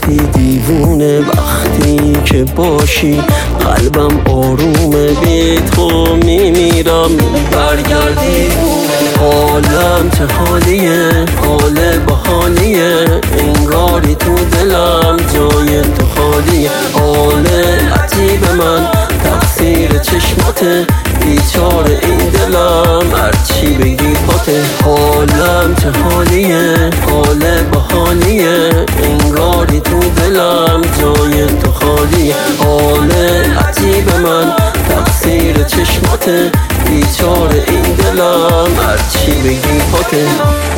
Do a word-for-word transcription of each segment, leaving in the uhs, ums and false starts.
وقتی دیوونه، وقتی که باشی قلبم آرومه، بی تو میمیرم برگردی. حالم چه حالیه، حال بحالیه، انگاری تو دلم جای تو خالیه. حال عجیب من تقصیر چشماته، بیچاره این دلم هرچی بگی پاته. حالم چه حالیه، حال بحالیه، انگاری تو دلم جای تو خالیه. حال عجیب من تقصیر چشماته، بیچاره این دلم هرچی بگی پاته.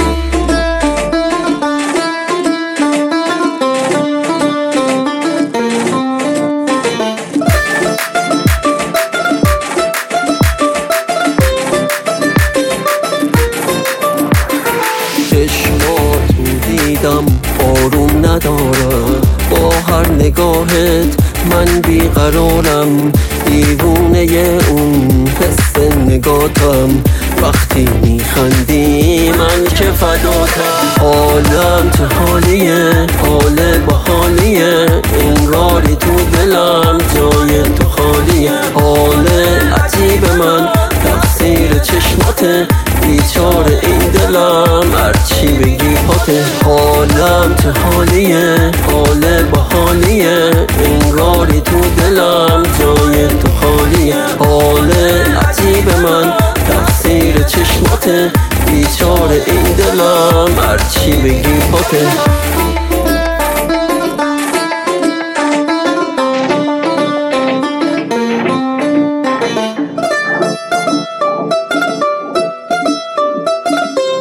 چشماتو دیدم آروم ندارم، با هر نگاهت من بیقرارم. دیوونه اون حس نگاتم، وقتی میخندی من که فداتم. حالم چه حالیه، حال بحالیه، انگاری تو دلم جای تو خالیه. حال عجیب من تقصیر چشماته، بیچاره این دلم هرچی بگی پاته. حالم چه حالیه، حال بحالیه، انگاری تو دلم جای تو خالیه. حال عجیب من تقصیر چشماته، بیچاره این دلم هرچی بگی پاته.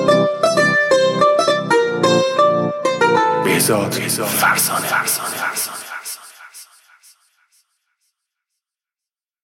بهزاد فرزانه.